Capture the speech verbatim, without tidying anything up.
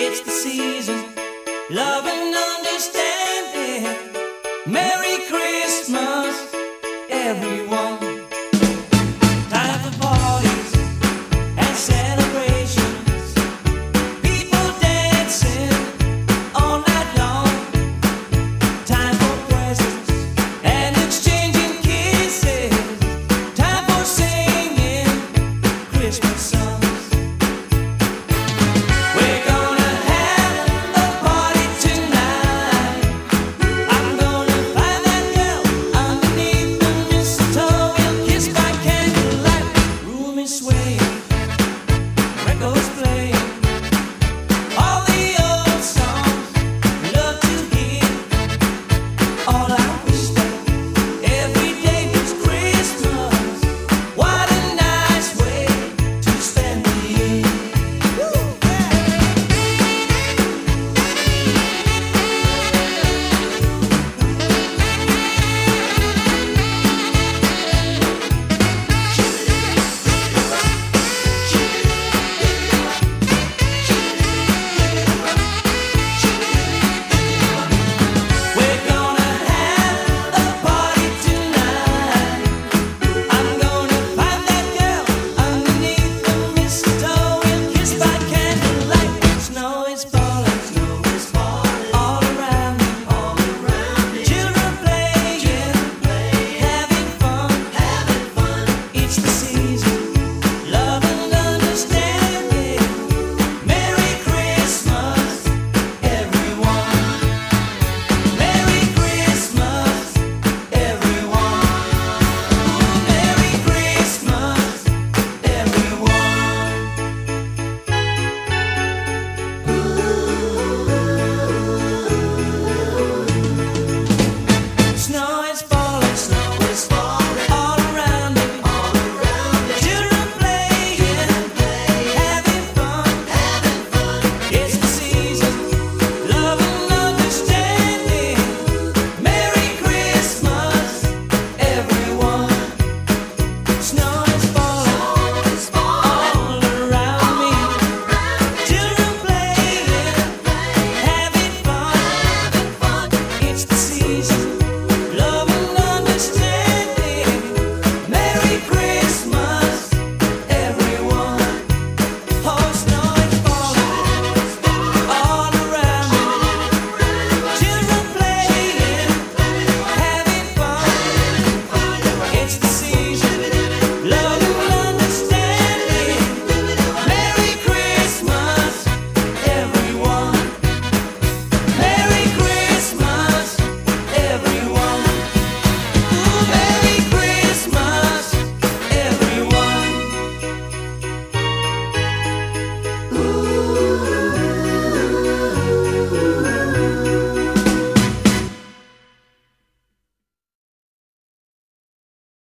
It's the season, love and understanding. Merry Christmas, everyone. Time for parties and celebrations. People dancing all night long. Time for presents and exchanging kisses. Time for singing Christmas songs. We're gonna have a party tonight. I'm gonna find that girl underneath the mistletoe. We'll kiss by candlelight. Room is swaying, records play.